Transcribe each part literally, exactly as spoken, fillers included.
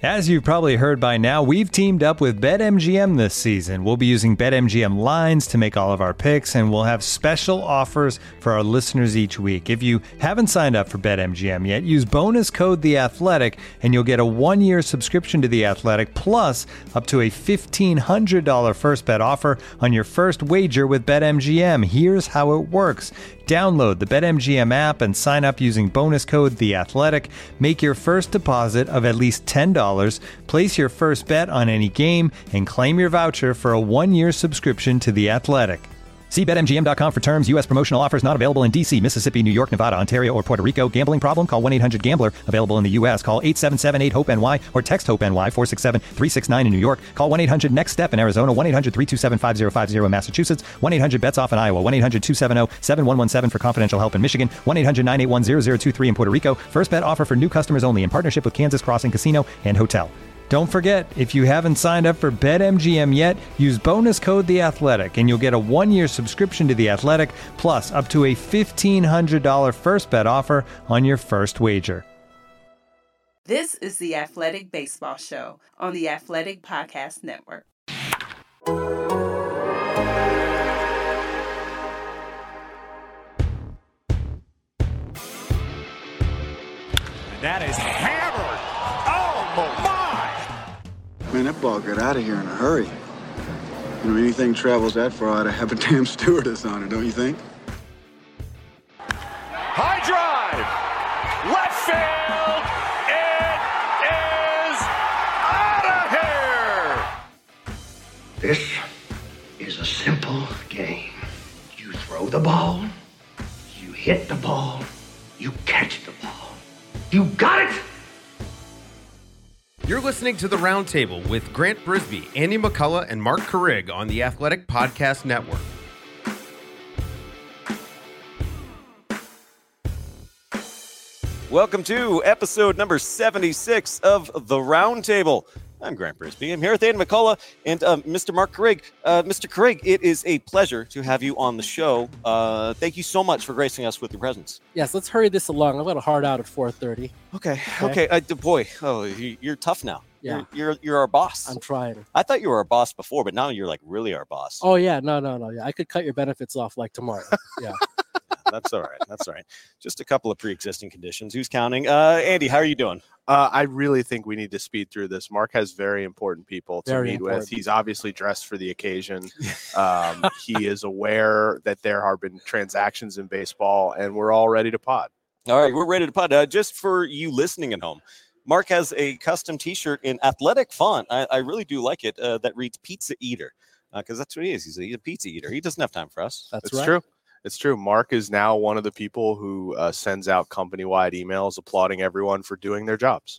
As you've probably heard by now, we've teamed up with BetMGM this season. We'll be using BetMGM lines to make all of our picks, and we'll have special offers for our listeners each week. If you haven't signed up for BetMGM yet, use bonus code The Athletic, and you'll get a one-year subscription to The Athletic, plus up to a fifteen hundred dollars first bet offer on your first wager with BetMGM. Here's how it works. Download the BetMGM app and sign up using bonus code The Athletic. Make your first deposit of at least ten dollars. Place your first bet on any game and claim your voucher for a one-year subscription to The Athletic. See Bet M G M dot com for terms. U S promotional offers not available in D C, Mississippi, New York, Nevada, Ontario, or Puerto Rico. Gambling problem? Call one eight hundred gambler. Available in the U S. Call eight seven seven eight hope N Y or text HOPE-NY four six seven three six nine in New York. Call one eight hundred next step in Arizona. one eight hundred three two seven five zero five zero in Massachusetts. one eight hundred bets off in Iowa. one eight hundred two seven zero seven one one seven for confidential help in Michigan. one eight hundred nine eight one zero zero two three in Puerto Rico. First bet offer for new customers only in partnership with Kansas Crossing Casino and Hotel. Don't forget, if you haven't signed up for BetMGM yet, use bonus code The Athletic, and you'll get a one-year subscription to The Athletic, plus up to a fifteen hundred dollars first bet offer on your first wager. This is the Athletic Baseball Show on the Athletic Podcast Network. That is hammered. Oh, my. Man, that ball got out of here in a hurry. You know, anything travels that far, I'd have a damn stewardess on it, don't you think? High drive. Left field. It is out of here. This is a simple game. You throw the ball, you hit the ball, you catch the ball. You got it! You're listening to The Roundtable with Grant Brisbee, Andy McCullough, and Mark Carrig on the Athletic Podcast Network. Welcome to episode number seventy-six of The Roundtable. I'm Grant Brisbee. I'm here with Andy McCullough and uh, Mister Mark Carrig. Uh, Mister Carrig, it is a pleasure to have you on the show. Uh, thank you so much for gracing us with your presence. Yes, let's hurry this along. I've got a hard out at four thirty. Okay, okay. okay. Uh, boy, oh, you, you're tough now. Yeah. You're, you're you're our boss. I'm trying. I thought you were our boss before, but now you're like really our boss. Oh, yeah. No, no, no. Yeah, I could cut your benefits off like tomorrow. Yeah. That's all right. That's all right. Just a couple of pre-existing conditions. Who's counting? Uh, Andy, how are you doing? Uh, I really think we need to speed through this. Mark has very important people to Very meet important. with. He's obviously dressed for the occasion. Um, he is aware that there have been transactions in baseball, and we're all ready to pod. All right, we're ready to pod. Uh, just for you listening at home, Mark has a custom T-shirt in athletic font. I, I really do like it. Uh, that reads "Pizza Eater" because uh, that's what he is. He's a, he's a pizza eater. He doesn't have time for us. That's It's right. true. It's true. Mark is now one of the people who uh, sends out company-wide emails applauding everyone for doing their jobs.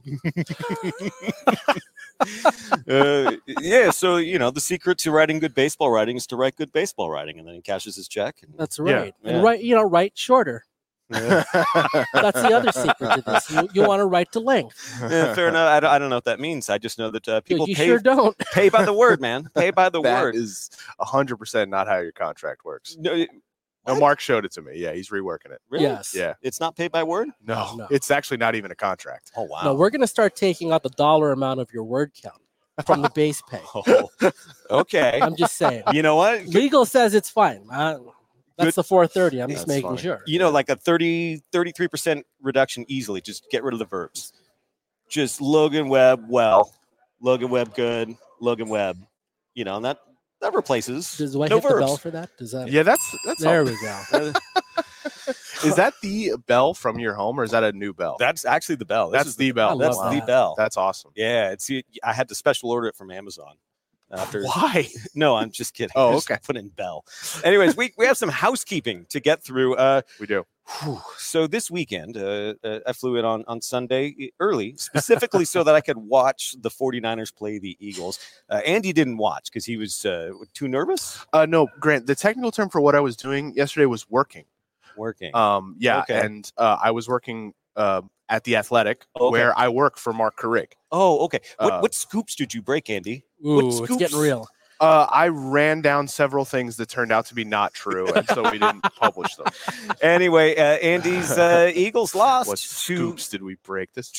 uh, yeah, so, you know, the secret to writing good baseball writing is to write good baseball writing, and then he cashes his check. And, That's right. Yeah. And write, you know, write shorter. yeah. That's the other secret to this. You, you want to write to length. Yeah, fair enough. I don't, I don't know what that means. I just know that uh, people you pay, sure don't. pay by the word, man. Pay by the That word. is one hundred percent not how your contract works. No, it- No, What? Mark showed it to me. Yeah, he's reworking it. really? Yes. Yeah. It's not paid by word? No, No. it's actually not even a contract. Oh, wow. No, we're going to start taking out the dollar amount of your word count from the base pay. Oh, okay. I'm just saying. You know what? Legal says it's fine. Uh, that's Good. the four thirty. I'm just That's making funny. sure. You know, like a thirty, thirty-three percent reduction easily. Just get rid of the verbs. Just Logan Webb, well. Logan Webb, good. Logan Webb. You know, and that, that replaces Does do I no hit the bell verbs. for that? Does that? Yeah, that's that's There all. we go. Uh, Is that the bell from your home, or is that a new bell? That's actually the bell. This That's is the I bell. That's love the that. bell. That's awesome. Yeah, it's I had to special order it from Amazon. After Why? no, I'm just kidding. Oh, I just okay. Put in bell. Anyways, we we have some housekeeping to get through. Uh, We do. Whew. So this weekend, uh, uh, I flew in on, on Sunday early, specifically so that I could watch the 49ers play the Eagles. Uh, Andy didn't watch because he was uh, too nervous Uh, no, Grant. The technical term for what I was doing yesterday was working. working. Um, yeah, Okay. and uh, I was working uh, at the Athletic, Okay. where I work for Mark Carrig. oh, okay. What, uh, what scoops did you break, Andy? Ooh, What it's scoops? getting real. Uh, I ran down several things that turned out to be not true, and so we didn't publish them. Anyway, uh, Andy's uh, Eagles lost What to scoops did we break this?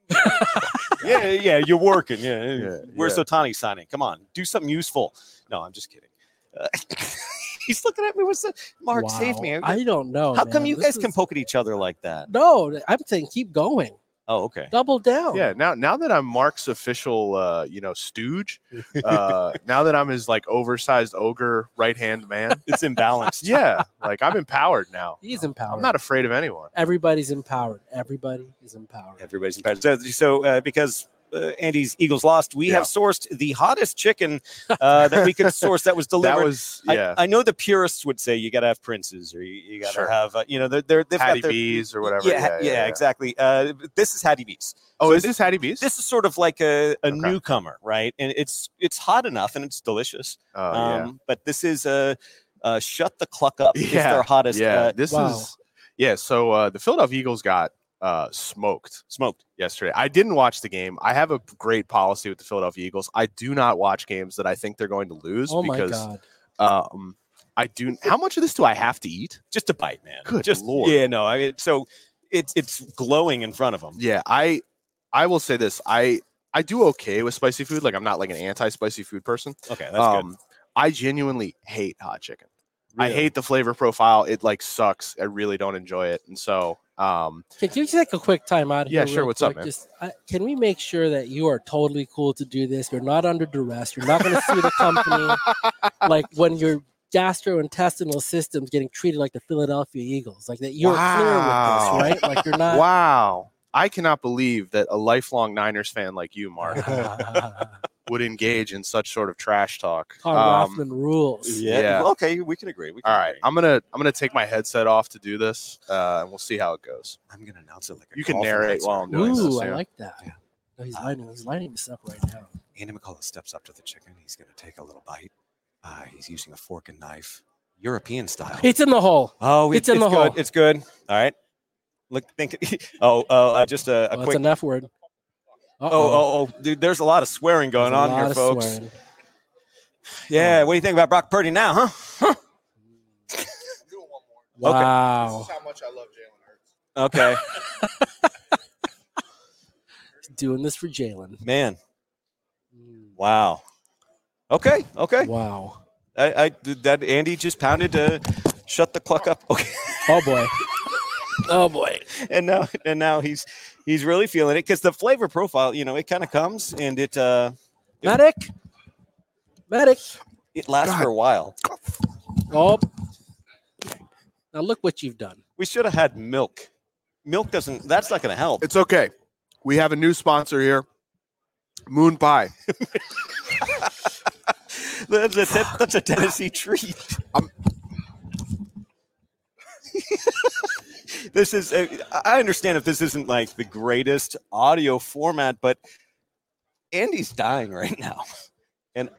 yeah, yeah, you're working. Yeah, Yeah, where's yeah. Otani signing? Come on, do something useful. No, I'm just kidding. Uh, he's looking at me. What's the Mark? Wow. Save me. I don't know. How come man. you This guys can is- poke at each other like that? No, I'm saying keep going. Oh, okay. Double down. Yeah, now now that I'm Mark's official, uh, you know, stooge, uh, now that I'm his like oversized ogre right hand man, It's imbalanced. yeah, like I'm empowered now. He's empowered. I'm not afraid of anyone. Everybody's empowered. Everybody is empowered. Everybody's empowered. So, so uh, because uh, Andy's Eagles lost, we Yeah. have sourced the hottest chicken uh, that we could source that was delivered. That was yeah, I, I know the purists would say you got to have princes or you, you got to Sure. have, uh, you know, they're, they're, they've Hattie got their, B's or whatever. Yeah, yeah, yeah, exactly. Uh, this is Hattie B's. Oh, So is this Hattie B's? This is sort of like a, a Okay. newcomer, right? And it's it's hot enough and it's delicious. Oh yeah, Um, but this is a uh, uh, shut the cluck up. It's Yeah, their hottest. yeah. Uh, this Wow. is yeah. So uh, the Philadelphia Eagles got uh, smoked smoked. yesterday. I didn't watch the game. I have a great policy with the Philadelphia Eagles. I do not watch games that I think they're going to lose Oh my because god. um, I do. How much of this do I have to eat? Just a bite, man. Good Just Lord. Yeah, no. I mean, so it's it's glowing in front of them. Yeah, I I will say this. I I do okay with spicy food. Like I'm not like an anti-spicy food person. Okay, that's Um, I genuinely hate hot chicken. I Really? hate the flavor profile. It like sucks. I really don't enjoy it. And so um Can you take a quick time out? Yeah, here sure. real What's up, quick? man? Just, I, can we make sure that you are totally cool to do this? You're not under duress. You're not going to sue the company. Like when your gastrointestinal system's getting treated like the Philadelphia Eagles. Like that you're Wow. clear with this, right? Like you're not. wow. I cannot believe that a lifelong Niners fan like you, Mark, would engage in such sort of trash talk. Carl Um, Rothman rules. Yeah. Yeah. Okay, we can agree. We can all right, agree. I'm gonna I'm gonna take my headset off to do this, uh, and we'll see how it goes. I'm gonna announce it like a You can call from narrate Pittsburgh. while I'm doing this. Ooh, I yeah. like that. No, he's lighting. He's lighting this up right now. Andy McCullough steps up to the chicken. He's gonna take a little bite. Uh, he's using a fork and knife, European style. It's in the hole. Oh, It's in the good. hole. It's good. All right. Look, think. Oh, oh, uh, just a, a Oh, it's quick. an F word. Oh, oh, oh, dude, there's a lot of swearing going There's a on here, lot of folks. swearing. Yeah, what do you think about Brock Purdy now, huh? Huh? Wow. how much I love Jalen Hurts. Okay, Doing this for Jalen. man. Wow. Okay, okay. Wow. I, I that Andy just pounded to shut the cluck up. Okay, Oh boy. Oh boy. and now and now he's he's really feeling it because the flavor profile, you know, it kind of comes and it uh Medic. Medic. it lasts God. for a while. Oh. Now look what you've done. We should have had milk. Milk doesn't. That's not going to help. It's okay. We have a new sponsor here, Moon Pie. That's a, that's a Tennessee treat. Um, this is. uh, I understand if this isn't like the greatest audio format, but Andy's dying right now, and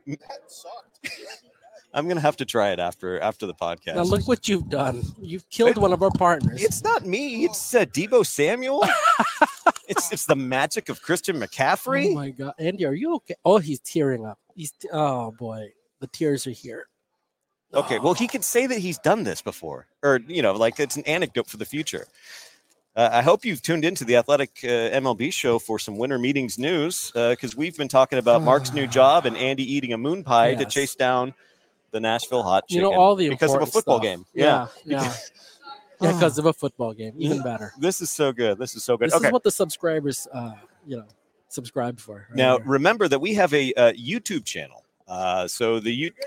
I'm gonna have to try it after after the podcast. Now look what you've done. You've killed one of our partners. It's not me. It's uh, Debo Samuel. it's it's the magic of Christian McCaffrey. Oh my god, Andy, are you okay? Oh, he's tearing up. He's oh boy, the tears are here. Okay, well, he could say that he's done this before, or you know, like it's an anecdote for the future. Uh, I hope you've tuned into the Athletic uh, M L B show for some winter meetings news, because we've been talking about Mark's new job and Andy eating a moon pie to Yes. chase down the Nashville hot You chicken know all the because of a important football stuff. game. Yeah, yeah, yeah, because of a football game. Even better. This is so good. This is so good. This okay, is what the subscribers, uh, you know, subscribe for. right now here. remember that we have a uh, YouTube channel. Uh, so the you.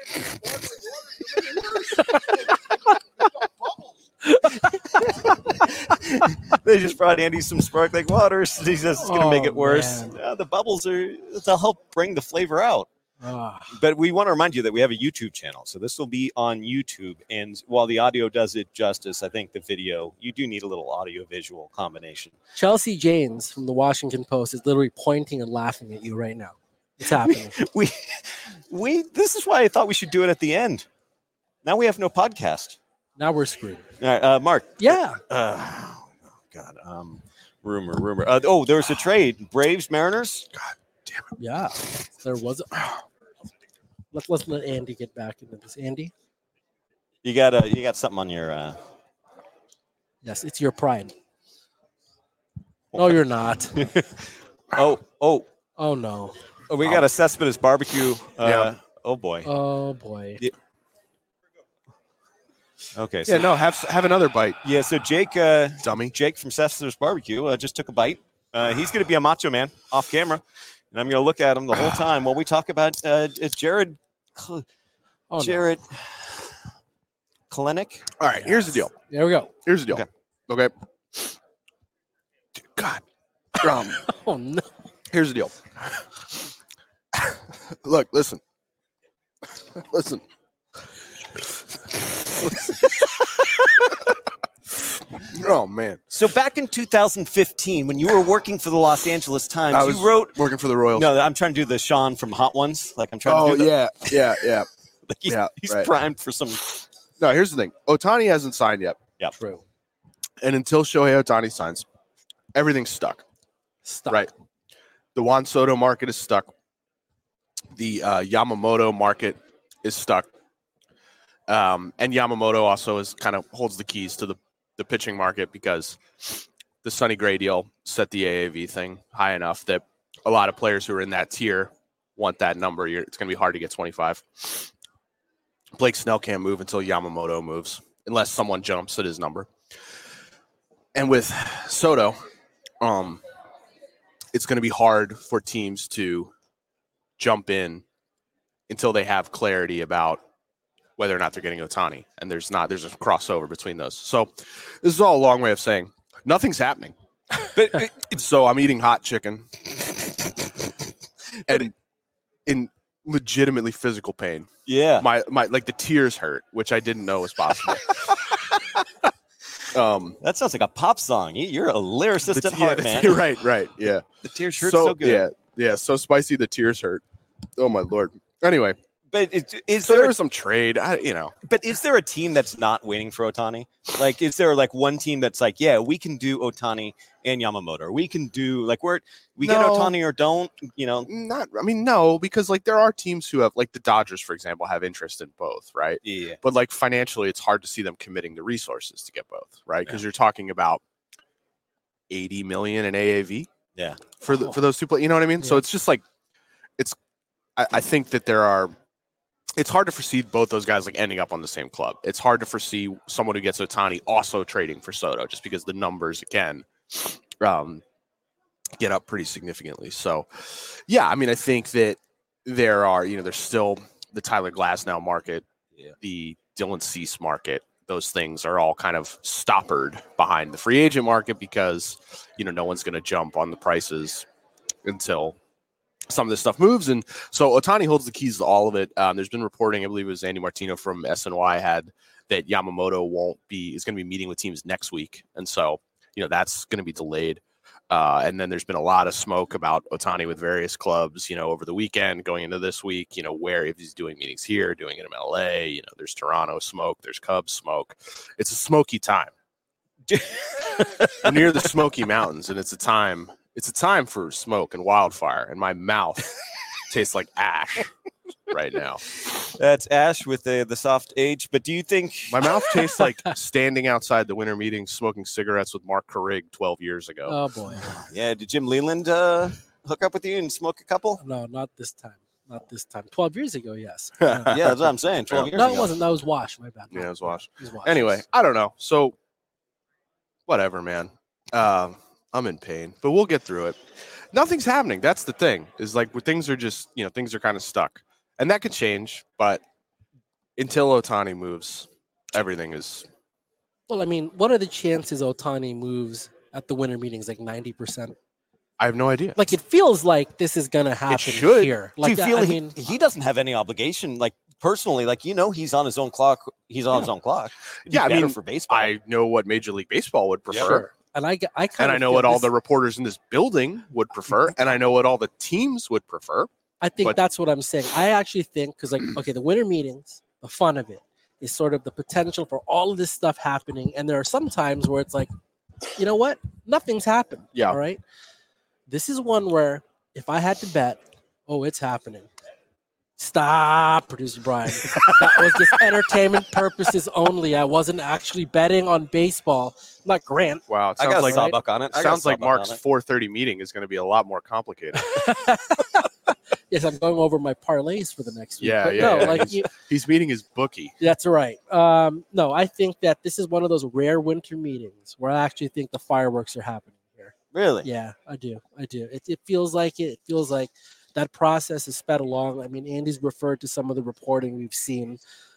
They just brought Andy some sparkling waters. He's just going to make Oh, it worse. man. Uh, the bubbles are they'll help bring the flavor out. Ah, But we want to remind you that we have a YouTube channel. So this will be on YouTube. And while the audio does it justice, I think the video, you do need a little audio visual combination. Chelsea Janes from the Washington Post is literally pointing and laughing at you right now. It's happening. We, we, this is why I thought we should do it at the end. Now we have no podcast. Now we're screwed. All right, uh, Mark. Yeah. Uh, oh, God. Um, rumor, rumor. Uh, oh, there's a trade. Braves, Mariners. Yeah. There was. A, let's let's let Andy get back into this. Andy. You got uh, you got something on your. Uh... Yes, it's your pride. No, you're not. Oh, oh, Oh no. oh we got a Cespedes barbecue. Uh, Yeah. Oh boy. Oh boy. Yeah. Okay. So, Yeah, no, have have another bite, yeah. So Jake, uh, dummy. Jake from Cespedes Barbecue uh, just took a bite. Uh, he's going to be a macho man off camera, and I'm going to look at him the whole time while we talk about uh, Jared. Oh, no. Jared Clinic. All right, here's the deal. There we go. Here's the deal. Okay. Okay. God. Um, Oh no. here's the deal. Look, listen. Listen. Oh man. So back in two thousand fifteen, when you were working for the Los Angeles Times, I was you wrote. working for the Royals. No, I'm trying to do the Sean from Hot Ones. Like I'm trying Oh to do the, yeah, yeah, yeah. like he's, yeah, he's right. primed for some. No, here's the thing. Ohtani hasn't signed yet. Yeah. True. And until Shohei Ohtani signs, everything's stuck. Stop. Right. The Juan Soto market is stuck. The uh, Yamamoto market is stuck. Um, and Yamamoto also is kind of holds the keys to the, the pitching market because the Sonny Gray deal set the A A V thing high enough that a lot of players who are in that tier want that number. You're, it's going to be hard to get twenty-five. Blake Snell can't move until Yamamoto moves, unless someone jumps at his number. And with Soto, um, it's going to be hard for teams to jump in until they have clarity about whether or not they're getting Ohtani. And there's not, there's a crossover between those. So this is all a long way of saying nothing's happening. But so I'm eating hot chicken and in legitimately physical pain. Yeah. My, my, like the tears hurt, which I didn't know was possible. um, That sounds like a pop song. You- You're a lyricist at yeah, heart, man. right, right. Yeah. The tears hurt so, good. Yeah, yeah, so spicy the tears hurt. Oh my lord. Anyway, But is, is so there there a, was some trade. I, you know, but is there a team that's not waiting for Ohtani? Like, is there like one team that's like, yeah, we can do Ohtani and Yamamoto, or we can do like we're we get No. Ohtani or don't, you know? not. I mean, no, because like there are teams who have, like the Dodgers, for example, have interest in both, right? Yeah. But like financially, it's hard to see them committing the resources to get both, right? Because you're talking about eighty million in A A V. Yeah. For the, for those two players, you know what I mean? So Yeah. it's just like it's. I, I think that there are. It's hard to foresee both those guys like ending up on the same club. It's hard to foresee someone who gets Ohtani also trading for Soto, just because the numbers again um, get up pretty significantly. So, yeah, I mean, I think that there are, you know, there's still the Tyler Glasnow market, Yeah. the Dylan Cease market. Those things are all kind of stoppered behind the free agent market because, you know, no one's going to jump on the prices until some of this stuff moves. And so Ohtani holds the keys to all of it. Um, there's been reporting, I believe it was Andy Martino from S N Y had that Yamamoto won't be, is going to be meeting with teams next week. And so, you know, that's going to be delayed. Uh, and then there's been a lot of smoke about Ohtani with various clubs, you know, over the weekend going into this week, you know, where if he's doing meetings here, doing it in L A, you know, there's Toronto smoke, there's Cubs smoke. It's a smoky time. We're near the Smoky Mountains, and it's a time, it's a time for smoke and wildfire, and my mouth tastes like ash right now. That's Ash with the the soft age. But do you think My mouth tastes like standing outside the winter meeting smoking cigarettes with Mark Carrig twelve years ago. Oh boy. yeah, did Jim Leland uh, hook up with you and smoke a couple? No, not this time. Not this time. Twelve years ago, yes. Yeah, that's what I'm saying. Twelve years No, ago. it wasn't. That was Wash. My bad. Yeah, it was Wash. It was Wash. Anyway, I don't know. So, whatever, man. Um, I'm in pain, but we'll get through it. Nothing's happening. That's the thing. Is like where things are just, you know, things are kind of stuck, and that could change. But until Ohtani moves, everything is. Well, I mean, what are the chances Ohtani moves at the winter meetings? Like ninety percent. I have no idea. Like it feels like this is gonna happen should. here. Do Like you that- feel I he, mean, he doesn't have any obligation, like personally, like you know, he's on his own clock. He's on his own clock. It'd be Yeah, I better mean, for baseball. I know what Major League Baseball would prefer. sure. And I, I kind And of I know feel what all this- the reporters in this building would prefer, and I know what all the teams would prefer. I think but- that's what I'm saying. I actually think because, like, okay, the winter meetings, the fun of it is sort of the potential for all of this stuff happening. And there are some times where it's like, you know what? Nothing's happened. Yeah. All right. This is one where if I had to bet, oh, it's happening. Stop, producer Brian. That was just entertainment purposes only. I wasn't actually betting on baseball. I'm not Grant. Wow, it I sounds got like a sawbuck on it. I got a sounds like sawbuck on Mark's it. four thirty meeting is going to be a lot more complicated. Yes, I'm going over my parlays for the next week. Yeah, But yeah, no, yeah. like He's, you, he's meeting his bookie. that's right. Um, no, I think that this is one of those rare winter meetings where I actually think the fireworks are happening here. Really? Yeah, I do. I do. It, it feels like it. It feels like that process is sped along. I mean, Andy's referred to some of the reporting we've seen.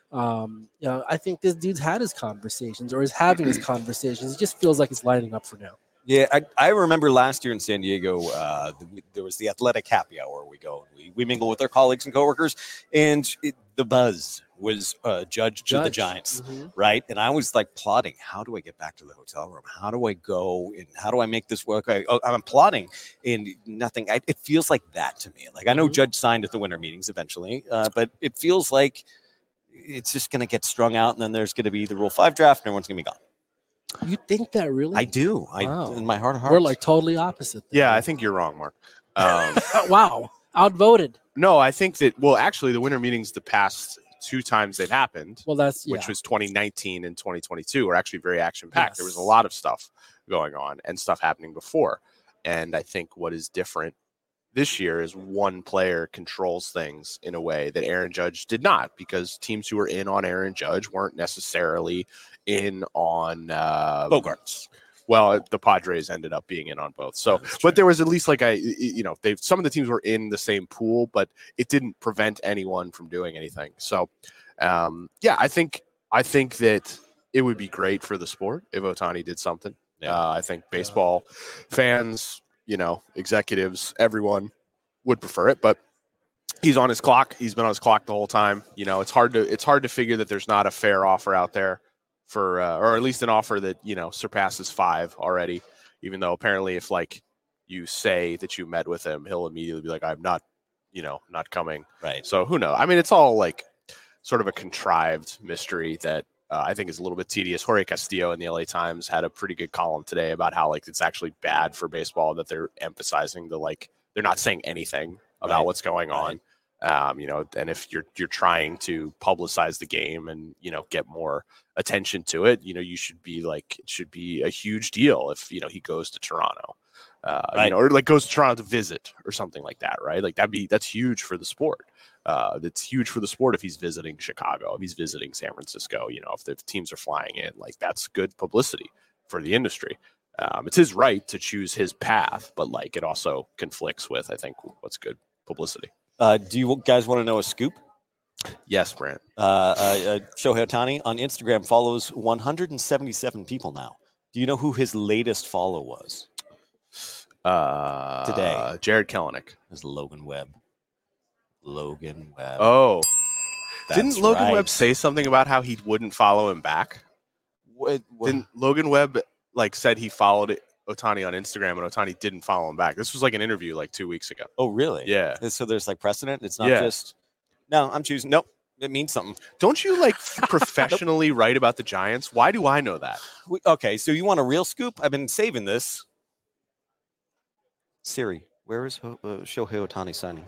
Um, you know, I think this dude's had his conversations or is having his conversations. It just feels like it's lining up for now. Yeah, I, I remember last year in San Diego, uh, th- there was the athletic happy hour. We go, we, we mingle with our colleagues and coworkers, and it, the buzz was uh, judged to the Judge. Giants, Mhm. right? And I was like plotting, how do I get back to the hotel room? How do I go? And how do I make this work? I, oh, I'm plotting, and nothing. I, it feels like that to me. Like I know Mhm. Judge signed at the winter meetings eventually, uh, but it feels like it's just going to get strung out, and then there's going to be the Rule Five draft, and everyone's going to be gone. You think that really? I do. I Wow. in my heart of hearts. We're like totally opposite. then. Yeah, I think you're wrong, Mark. Um, Wow. Outvoted. no, I think that, well, actually, the winter meetings the past two times they've happened, Well, that's yeah. which was twenty nineteen and twenty twenty-two, were actually very action packed. There was a Yes. lot of stuff going on and stuff happening before. And I think what is different this year is one player controls things in a way that Aaron Judge did not, because teams who were in on Aaron Judge weren't necessarily in on uh, Bogarts. Well, the Padres ended up being in on both. So, but there was at least like a, you know, they've some of the teams were in the same pool, but it didn't prevent anyone from doing anything. So, um, yeah, I think I think that it would be great for the sport if Ohtani did something. Yeah. Uh, I think baseball fans, you know, executives, everyone would prefer it, but he's on his clock. He's been on his clock the whole time. You know, it's hard to it's hard to figure that there's not a fair offer out there for, uh, or at least an offer that, you know, surpasses five already. Even though apparently, if like you say that you met with him, he'll immediately be like, "I'm not, you know, not coming." Right. So who knows? I mean, it's all like sort of a contrived mystery that uh, I think is a little bit tedious. Jorge Castillo in the L A Times had a pretty good column today about how like it's actually bad for baseball that they're emphasizing the like they're not saying anything about Right. what's going on. Um, you know, and if you're you're trying to publicize the game and you know get more attention to it, you know, you should be like it should be a huge deal if you know he goes to Toronto, uh, Right. you know, or like goes to Toronto to visit or something like that, right? Like that'd be that's huge for the sport. Uh, that's huge for the sport if he's visiting Chicago, if he's visiting San Francisco. You know, if the teams are flying in, like that's good publicity for the industry. Um, it's his right to choose his path, but like it also conflicts with, I think, what's good publicity. Uh, do you guys want to know a scoop? Yes, Brant. Uh, uh, uh, Shohei Ohtani on Instagram follows one hundred seventy-seven people now. Do you know who his latest follow was? Uh, Today. Jared Kelenic. It was Logan Webb. Logan Webb. Oh, That's didn't Logan right. Webb say something about how he wouldn't follow him back? What, what- Didn't Logan Webb like said he followed it, Ohtani on Instagram and Ohtani didn't follow him back? This was like an interview like two weeks ago. oh, really? Yeah. So there's like precedent. It's not Yeah. just. No, I'm choosing. Nope. It means something. Don't you like professionally write about the Giants? Why do I know that? We, okay, so you want a real scoop? I've been saving this. Siri, where is Ho- uh, Shohei Ohtani signing?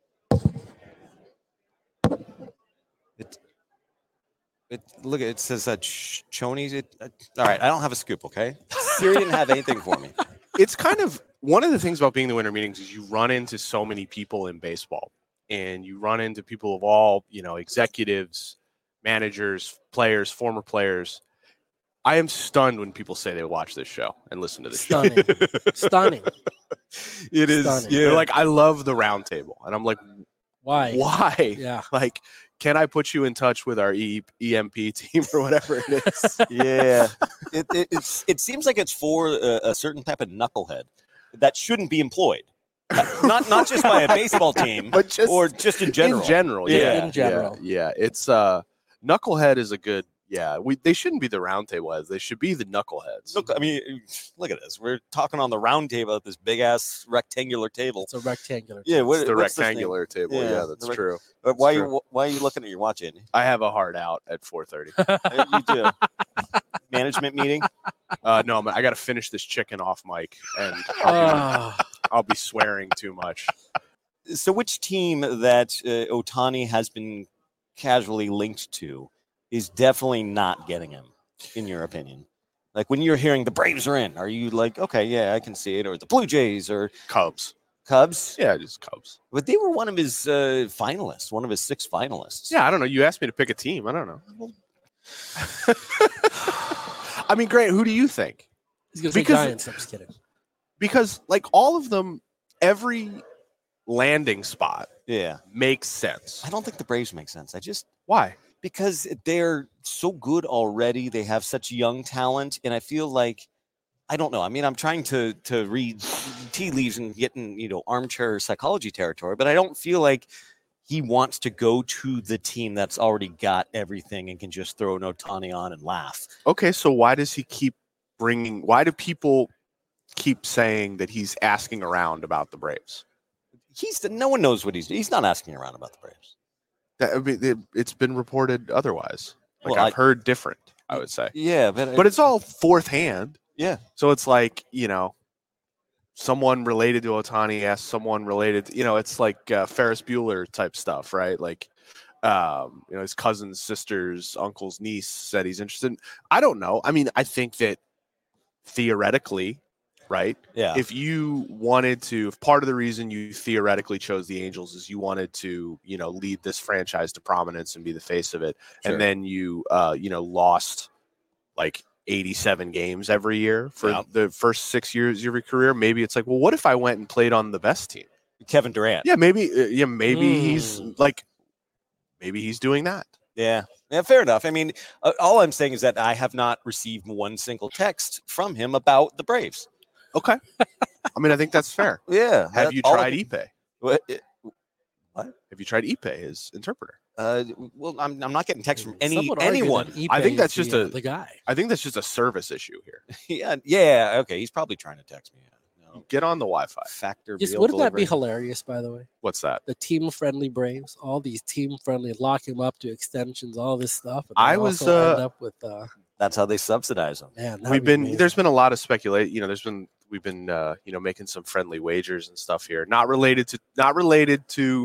It, it look, it says that Ch- Chonies. It, uh, all right, I don't have a scoop. Okay, Siri didn't have anything for me. It's kind of one of the things about being the winter meetings is you run into so many people in baseball, and you run into people of all, you know, executives, managers, players, former players. I am stunned when people say they watch this show and listen to this Stunning. show. Stunning. It is. Stunning. Yeah. They're like, I love the round table. And I'm like, Why? why? Yeah. Like, can I put you in touch with our e- EMP team or whatever it is? yeah. It, it it's it seems like it's for a, a certain type of knucklehead that shouldn't be employed. Not not just by a baseball team, But just or just in general. In general, Yeah, yeah. in general. Yeah, yeah. It's uh knucklehead is a good yeah. We they shouldn't be the round table heads. They should be the knuckleheads. Look, I mean, look at this. We're talking on the round table at this big ass rectangular table. It's a rectangular. Yeah, what, It's the what's this thing? rectangular table. Yeah, Yeah, the that's rec- true. But why true. you why are you looking at your watch, Andy? I have a hard out at four thirty. you do. Management meeting. Uh, no, I got to finish this chicken off mic, and I'll be, Ah, I'll be swearing too much. So which team that uh, Ohtani has been casually linked to is definitely not getting him, in your opinion? Like when you're hearing the Braves are in, are you like, okay, yeah, I can see it, or the Blue Jays or Cubs? Cubs? Yeah, just Cubs. But they were one of his uh, finalists, one of his six finalists. Yeah, I don't know. You asked me to pick a team. I don't know. I mean, Grant, who do you think? He's going to say Giants. I'm just kidding. Because, like, all of them, every landing spot yeah, makes sense. I don't think the Braves make sense. I just why? Because they're so good already. They have such young talent, and I feel like I don't know. I mean, I'm trying to to read tea leaves and get in, you know, armchair psychology territory, but I don't feel like he wants to go to the team that's already got everything and can just throw an Ohtani on and laugh. Okay, so why does he keep bringing? Why do people keep saying that he's asking around about the Braves? He's no one knows what he's he's not asking around about the Braves. That, I mean, it, it's been reported otherwise. Like Well, I've I- heard different, I would say. Yeah, but But it's all fourth hand. yeah. So it's like, you know, someone related to Ohtani asked someone related, to, you know, it's like uh, Ferris Bueller type stuff, right? Like, um, you know, his cousin's sister's uncle's niece said he's interested. I don't know. I mean, I think that theoretically, right? Yeah. If you wanted to, if part of the reason you theoretically chose the Angels is you wanted to, you know, lead this franchise to prominence and be the face of it, Sure. and then you, uh, you know, lost like eighty-seven games every year for Yeah. the first six years of your career, maybe it's like, well, what if I went and played on the best team? Kevin Durant. Yeah, maybe, uh, yeah, maybe he's Mm. like, maybe he's doing that. Yeah. Yeah, fair enough. I mean, uh, all I'm saying is that I have not received one single text from him about the Braves. Okay. I mean, I think that's fair. Yeah. Have that- you all tried I- Ipe? What? it- What? Have you tried Ipe, his interpreter? Uh, well, I'm, I'm not getting texts from any Some would argue anyone. that Ipe I think that's is just the, a- uh, the guy. I think that's just a service issue here. yeah, yeah. Okay, he's probably trying to text me. No. Get on the Wi-Fi. Factor. Just meal wouldn't that be delivery. hilarious? By the way, What's that? the team-friendly Braves, all these team-friendly, lock him up to extensions, all this stuff. And I they was, also end uh, up with uh, That's how they subsidize them. man. that'd We've be been amazing. there's been a lot of speculate. You know, there's been we've been uh, you know making some friendly wagers and stuff here, not related to not related to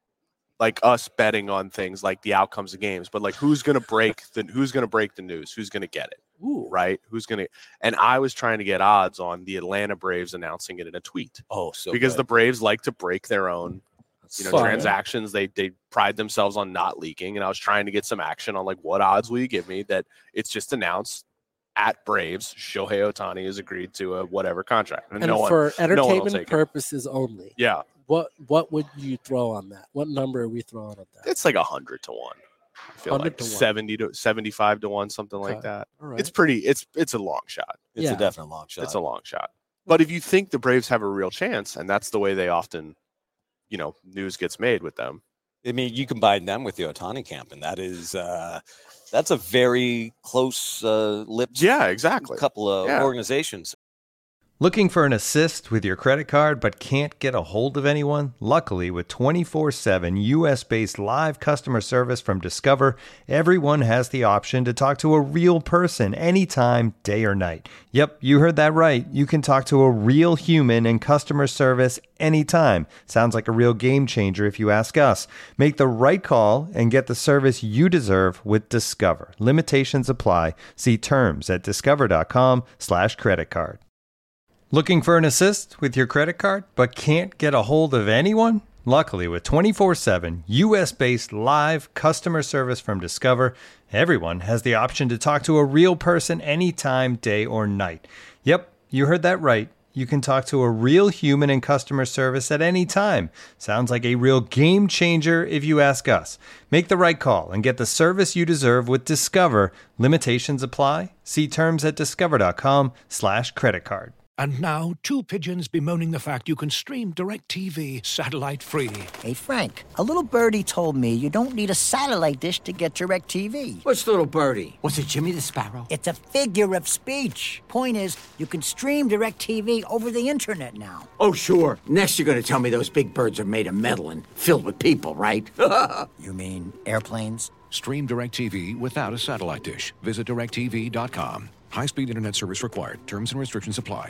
like us betting on things like the outcomes of games, but like who's gonna break the who's gonna break the news, who's gonna get it, Ooh, right? Who's gonna? And I was trying to get odds on the Atlanta Braves announcing it in a tweet Oh, so because the good. Braves like to break their own you know Fun. transactions. They they pride themselves on not leaking, and I was trying to get some action on like what odds will you give me that it's just announced at Braves Shohei Ohtani has agreed to a whatever contract, and, and no one, for no one will entertainment take it. purposes only, Yeah, what what would you throw on that? What number are we throwing at that? it's like a hundred to one. I feel one hundred like to one. seventy to seventy-five to one, something like Okay. that. All right. It's pretty. It's it's a long shot. It's Yeah. a definite long shot. It's a long shot. But if you think the Braves have a real chance, and that's the way they often, you know, news gets made with them. I mean, you combine them with the Ohtani camp, and that is uh, that's a very close uh, lipped Yeah, exactly. couple of Yeah. organizations. Looking for an assist with your credit card but can't get a hold of anyone? Luckily, with twenty-four seven U S-based live customer service from Discover, everyone has the option to talk to a real person anytime, day or night. Yep, you heard that right. You can talk to a real human in customer service anytime. Sounds like a real game changer if you ask us. Make the right call and get the service you deserve with Discover. Limitations apply. See terms at discover.com slash credit card. Looking for an assist with your credit card but can't get a hold of anyone? Luckily, with twenty-four seven U S-based live customer service from Discover, everyone has the option to talk to a real person anytime, day or night. Yep, you heard that right. You can talk to a real human in customer service at any time. Sounds like a real game changer if you ask us. Make the right call and get the service you deserve with Discover. Limitations apply. See terms at discover.com slash credit card. And now, two pigeons bemoaning the fact you can stream DirecTV satellite-free. Hey, Frank, a little birdie told me you don't need a satellite dish to get DirecTV. What's little birdie? Was it Jimmy the Sparrow? It's a figure of speech. Point is, you can stream DirecTV over the internet now. Oh, sure. Next, you're going to tell me those big birds are made of metal and filled with people, right? You mean airplanes? Stream DirecTV without a satellite dish. Visit direct t v dot com. High-speed internet service required. Terms and restrictions apply.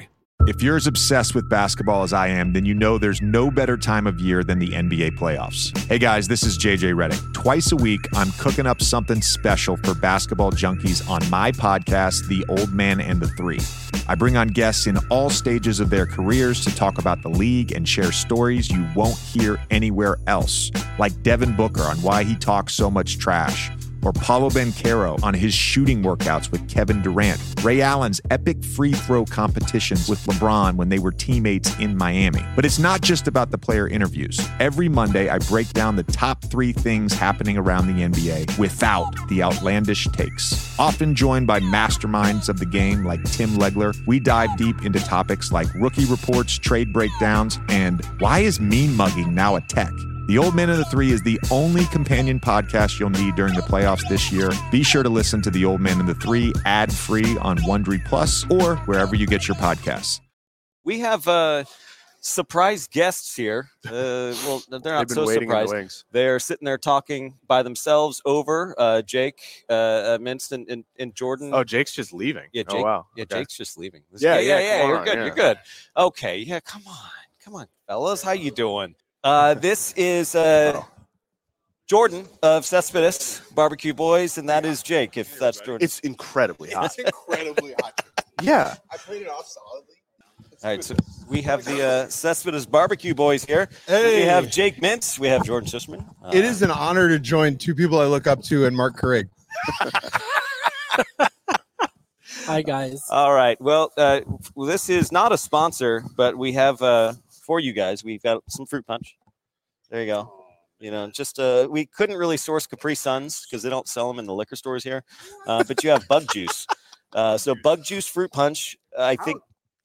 If you're as obsessed with basketball as I am, then you know there's no better time of year than the N B A playoffs. Hey guys, this is J J Redick. Twice a week, I'm cooking up something special for basketball junkies on my podcast, The Old Man and the Three. I bring on guests in all stages of their careers to talk about the league and share stories you won't hear anywhere else, like Devin Booker on why he talks so much trash, or Paulo Banchero on his shooting workouts with Kevin Durant, Ray Allen's epic free throw competitions with LeBron when they were teammates in Miami. But it's not just about the player interviews. Every Monday, I break down the top three things happening around the N B A without the outlandish takes. Often joined by masterminds of the game like Tim Legler, we dive deep into topics like rookie reports, trade breakdowns, and why is mean mugging now a tech? The Old Man and the Three is the only companion podcast you'll need during the playoffs this year. Be sure to listen to The Old Man and the Three ad-free on Wondery Plus or wherever you get your podcasts. We have uh, surprise guests here. Uh, well, they're not They've been so waiting in the surprised. wings. They're sitting there talking by themselves over uh, Jake uh, uh, Mintz and, and, and Jordan. Oh, Jake's just leaving. Yeah, Jake, oh, wow. Yeah, Okay. Jake's just leaving. This- Yeah, yeah, yeah, yeah. come You're on, good. yeah. You're good. Okay, yeah. Come on, come on, fellas. How you doing? Uh, this is uh, Jordan of Cespedes Barbecue Boys, and that is Jake. If that's Jordan, It's incredibly hot. It's incredibly hot. Yeah. I played it off solidly. all right. So we have the uh, Cespedes Barbecue Boys here. We Hey. have Jake Mintz. We have Jordan Schusterman. Uh, It is an honor to join two people I look up to and Mark Carrig. Hi, guys. All right. Well, uh, this is not a sponsor, but we have uh, for you guys. We've got some fruit punch. There you go. You know, just uh, we couldn't really source Capri Suns because they don't sell them in the liquor stores here. Uh, but you have bug juice. Uh, so bug juice fruit punch. I think.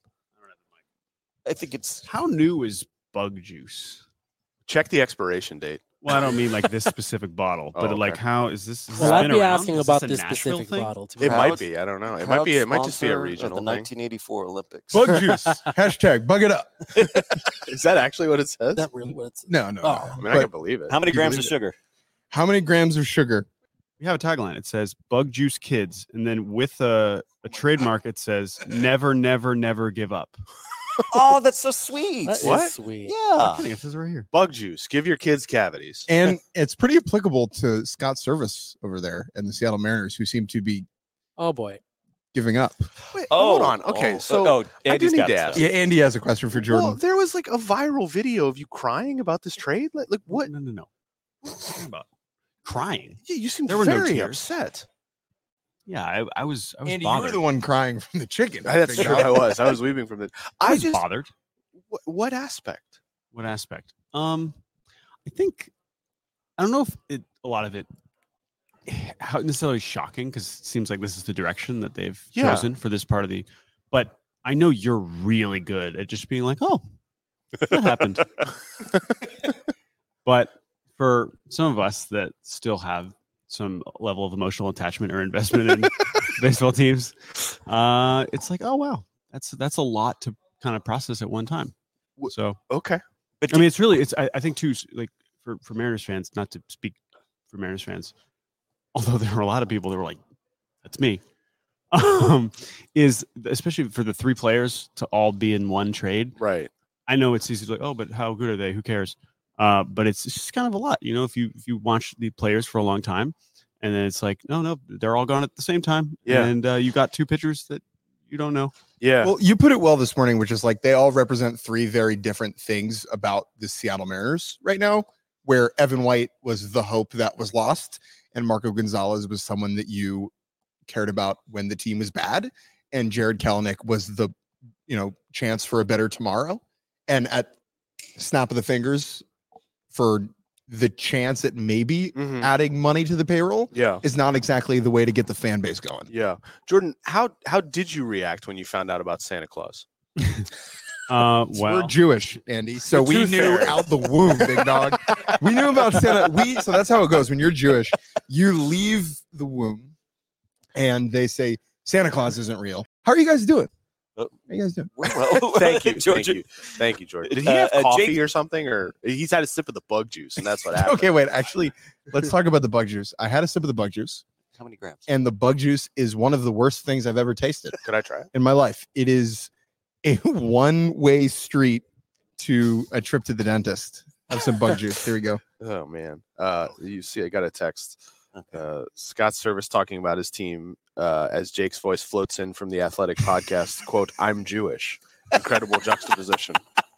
I think it's How new is bug juice? Check the expiration date. Well, I don't mean like this specific bottle, but Oh, like okay. how is this? Has Well, this I'd been be around? asking Is about a this Nashville specific thing? bottle. To be It honest. might be. I don't know. It might be. It might just be a Proud regional sponsor of the thing. nineteen eighty-four Olympics. Bug juice. Hashtag bug it up. Is that actually what it says? Is that really what it's? No, no. Oh. no. I mean, I But can believe it. How many You grams of believe it? sugar? how many grams of sugar? We have a tagline. It says "Bug Juice Kids," and then with a, a trademark, it says "Never, never, never give up." Oh, that's so sweet. That is What? sweet. Yeah. I think it says it right here. Bug juice. Give your kids cavities. And it's pretty applicable to Scott Service over there and the Seattle Mariners, who seem to be Oh boy. giving up. Wait, Oh, hold on. Okay, oh, so oh, I do Andy's need got to it. ask. Yeah, Andy has a question for Jordan. Well, there was like a viral video of you crying about this trade. Like, like what? No, no, no. What are you talking about? Crying. Yeah, you seem There were no very tears. upset. Yeah, I, I was. I was Andy, you were bothered. the one crying from the chicken. That's Big true. dog. I was. I was weeping from the. I I was just. bothered. What, what aspect? What aspect? Um, I think I don't know if it, a lot of it how necessarily shocking because it seems like this is the direction that they've Yeah. chosen for this part of the. But I know you're really good at just being like, oh, that happened. But for some of us that still have some level of emotional attachment or investment in baseball teams, uh, it's like, oh wow, that's that's a lot to kind of process at one time. So okay, but I mean, it's really it's I, I think too like for for Mariners fans, not to speak for Mariners fans, although there are a lot of people that were like, that's me. Um, is especially for the three players to all be in one trade. Right. I know it's easy to like, oh, but how good are they? Who cares? Uh, but it's, it's just kind of a lot, you know. If you if you watch the players for a long time, and then it's like, no, no, they're all gone at the same time. Yeah. And uh, you got two pitchers that you don't know. Yeah. Well, you put it well this morning, which is like they all represent three very different things about the Seattle Mariners right now, where Evan White was the hope that was lost, and Marco Gonzalez was someone that you cared about when the team was bad, and Jared Kelenic was the, you know, chance for a better tomorrow. And at snap of the fingers, for the chance at maybe Mhm. adding money to the payroll Yeah. is not exactly the way to get the fan base going. Yeah. Jordan, how how did you react when you found out about Santa Claus? Uh, So well, we're Jewish, Andy. So we Tooth knew fairy. out the womb, big dog. We knew about Santa. We so that's how it goes. When you're Jewish, you leave the womb, and they say Santa Claus isn't real. How are you guys doing? How are you guys doing? Well, Thank you, thank Georgia- you, thank you, Jordan. Did he Uh, have uh, coffee Jake- or something, or he's had a sip of the bug juice, and that's what happened? Okay, wait. Actually, let's talk about the bug juice. I had a sip of the bug juice, How many grams? and the bug juice is one of the worst things I've ever tasted Could I try it? in my life. It is a one-way street to a trip to the dentist. Have some bug juice. Here we go. Oh man. Uh, you see, I got a text. Uh, Scott Service talking about his team uh, as Jake's voice floats in from the Athletic podcast. Quote, "I'm Jewish." Incredible juxtaposition.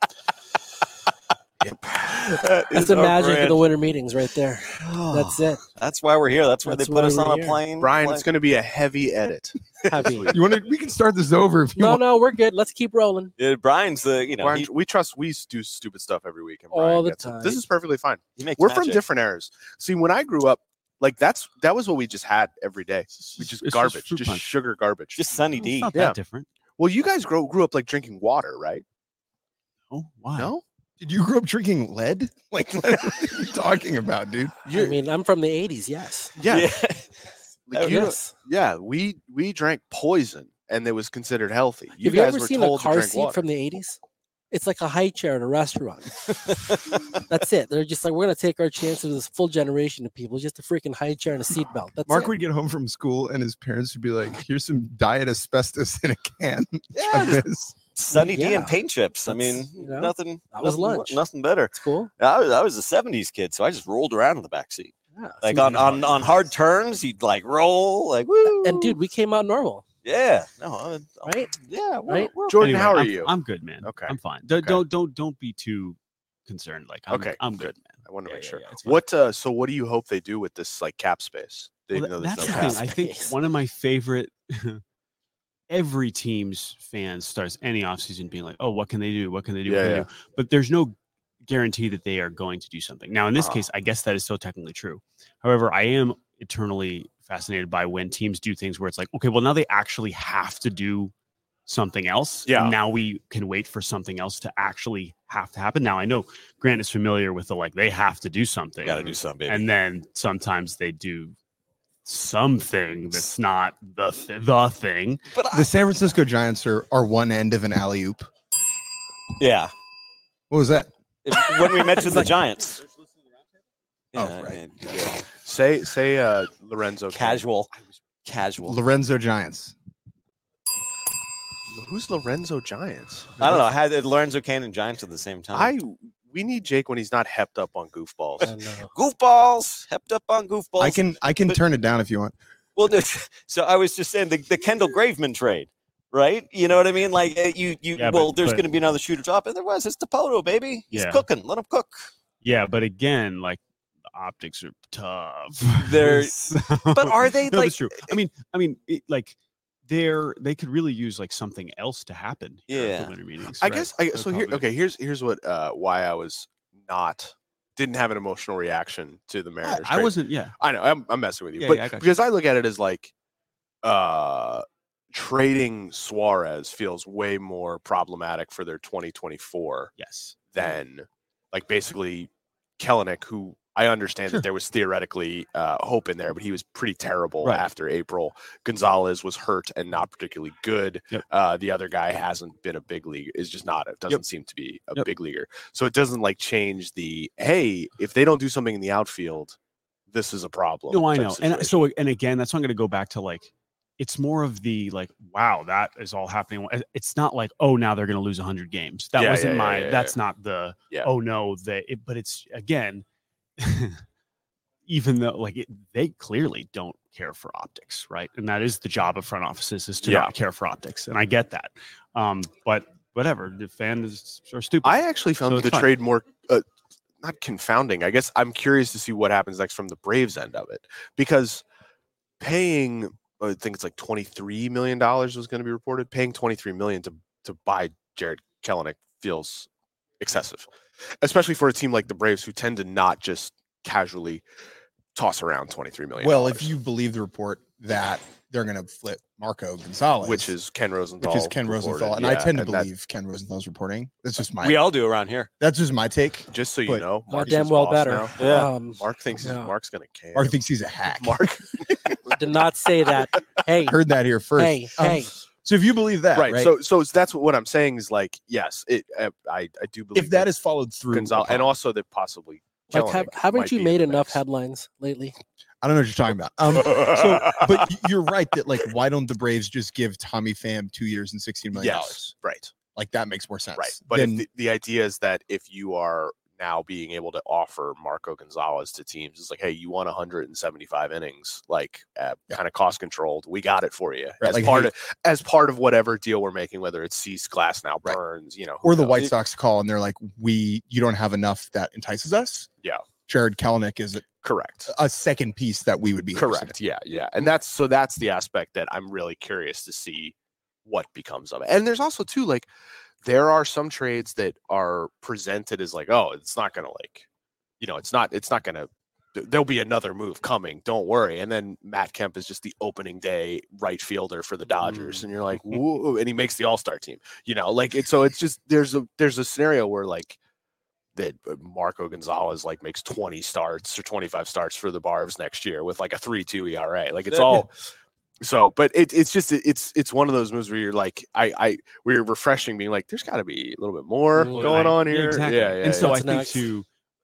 Yep. That That's the magic brand. of the winter meetings right there. That's it. That's why we're here. That's why That's they put us on a here. plane. Brian, plane. it's going to be a heavy edit. Heavy. You want to? We can start this over if you No, want. no, we're good. Let's keep rolling. Yeah, Brian's the you know Brian, he, we trust we do stupid stuff every week. And All Brian the gets it. time. This is perfectly fine. he makes We're magic. from different eras. See, when I grew up, like that's that was what we just had every day. We just it's garbage, just fruit just punch. sugar garbage. just Sunny It's D. not Yeah. that different. Well, you guys grew grew up like drinking water, right? Oh, why? No, Did you grow up drinking lead? Like, what are you talking about, dude? I mean, I'm from the eighties. Yes. yeah, Yeah. Like, Oh, you- yes. yeah. We we drank poison, and it was considered healthy. You Have you guys ever were seen a told to car drink seat water. from the eighties? It's like a high chair at a restaurant. That's it. They're just like, we're gonna take our chances with this full generation of people. Just a freaking high chair and a seatbelt. That's Mark it. would get home from school and his parents would be like, "Here's some diet asbestos in a can." Yeah. Like this. Sunny D Yeah. and paint chips. I mean, That's, you know, nothing. that was nothing, lunch. Nothing better. It's cool. I was, I was a seventies kid, so I just rolled around in the back seat. Yeah. Like So- on, on, on hard turns, you'd like roll, like woo. and dude, we came out normal, yeah, no, I, I- right? yeah, we're, Right? we're- Jordan, Anyway, how are I'm, you? I'm good, man. Okay. I'm fine. Don't Okay. don't don't don't be too concerned. Like, I'm, Okay, I'm good. good, man. I want to Yeah, make yeah, sure. yeah, it's fine. What? Uh, so, what do you hope they do with this like cap space? They, Well, know tha- there's that's no the cap thing. I think space. one of my favorite. Every team's fans starts any offseason being like, "Oh, what can they do? What can they do? What Yeah, can they yeah. do?" But there's no guarantee that they are going to do something. Now, in this Ah. case, I guess that is still technically true. However, I am eternally fascinated by when teams do things where it's like, okay, well, now they actually have to do something else. Yeah. And now we can wait for something else to actually have to happen. Now, I know Grant is familiar with the like they have to do something. Got to do something, baby. And then sometimes they do something that's not the th- the thing. but I, The San Francisco Giants are, are one end of an alley oop. yeah, What was that? If- when we mentioned the Giants. Oh, Yeah, right. man, yeah. Say say uh, Lorenzo. Kane. Casual, casual. Lorenzo Giants. Who's Lorenzo Giants? I don't know. I had Lorenzo Kane and Giants at the same time. I we need Jake when he's not hepped up on goofballs. I know. Goofballs, hepped up on goofballs. I can I can But- turn it down if you want. Well, no, so I was just saying the, the Kendall Graveman trade, right? You know what I mean? Like uh, you, you. Yeah, well, but- there's but- going to be another shooter drop, and there was. It's Dipoto, baby. He's Yeah. cooking. Let him cook. Yeah, but again, like the optics are tough. They're- So- but are they, No, like- that's true. I mean, I mean, it, like they're they could really use like something else to happen. here at Yeah. the winter meetings. I right? guess. I, For so here, COVID. okay. Here's here's what uh, why I was not didn't have an emotional reaction to the Mariners. I, I trade. wasn't. Yeah, I know. I'm, I'm messing with you, Yeah, but yeah, I got you. because I look at it as like, uh, trading Suarez feels way more problematic for their twenty twenty-four yes. than like basically Kellenic, who I understand that there was theoretically uh, hope in there, but he was pretty terrible Right. after April. Gonzalez was hurt and not particularly good. Yep. Uh, the other guy hasn't been a big league. Is just not. It doesn't Yep. seem to be a Yep. big leaguer. So it doesn't like change the hey, if they don't do something in the outfield, this is a problem. No, I type know. And situation. so, and again, that's why I'm going to go back to like, it's more of the like, wow, that is all happening. It's not like, oh, now they're going to lose one hundred games. That Yeah, wasn't yeah, my. yeah, yeah, that's yeah. not the. Yeah. Oh no, they. It, but it's again, even though like it, they clearly don't care for optics, right? And that is the job of front offices is to Yeah. not care for optics, and I get that. Um, but whatever, the fans are stupid. I actually found So the it's fine. trade more uh, not confounding. I guess I'm curious to see what happens next from the Braves end of it because paying, I think it's like twenty-three million dollars was going to be reported. Paying twenty-three million dollars to to buy Jared Kellenic feels excessive, especially for a team like the Braves who tend to not just casually toss around twenty-three million dollars. Well, if you believe the report that they're going to flip Marco Gonzalez, which is Ken Rosenthal, which is Ken reported, Rosenthal, and I yeah, tend to and that- believe Ken Rosenthal's reporting. That's just my. We all do around here. That's just my take. Just so you But- know, Mark's Goddamn his well boss better. now. Yeah. Um, Mark thinks he's yeah. Mark's going to care. Mark thinks he's a hack. Mark. did not say that. Hey, Heard that here first. hey, Um, hey. So if you believe that, right. right? So, so that's what, what I'm saying is like, yes, it. Uh, I, I do believe if that is followed through, Gonzalez, and upon- also that possibly. Like, Kellenic have, haven't might you be made in the enough mix. headlines lately? I don't know what you're talking about. Um, so, but you're right that like, why don't the Braves just give Tommy Pham two years and sixteen million dollars? Yes, right. Like that makes more sense. Right. But than, if the, the idea is that if you are now being able to offer Marco Gonzalez to teams, it's like, hey, you want one hundred seventy-five innings, like uh, yeah. kind of cost controlled. We got it for you right, as like, part hey, of as part of whatever deal we're making, whether it's Cease, Glass now, Burns, right. you know, or the knows? White Sox call and they're like, we you don't have enough that entices us. Yeah. Jared Kelenic is correct. A second piece that we would be correct. Yeah, yeah, and that's so that's the aspect that I'm really curious to see what becomes of it. And there's also too like there are some trades that are presented as like, oh, it's not gonna like. You know, it's not, it's not going to, there'll be another move coming. Don't worry. And then Matt Kemp is just the opening day right fielder for the Dodgers. Mm. And you're like, whoa, and he makes the all-star team, you know, like it's, so it's just, there's a, there's a scenario where like that Marco Gonzalez like makes twenty starts or twenty-five starts for the Barbs next year with like a three two E R A. Like it's all, so, but it, it's just, it's, it's one of those moves where you're like, I, I, we're refreshing being like, there's gotta be a little bit more Ooh, going I, on here. Yeah, exactly. yeah, yeah. And so yeah. I think to,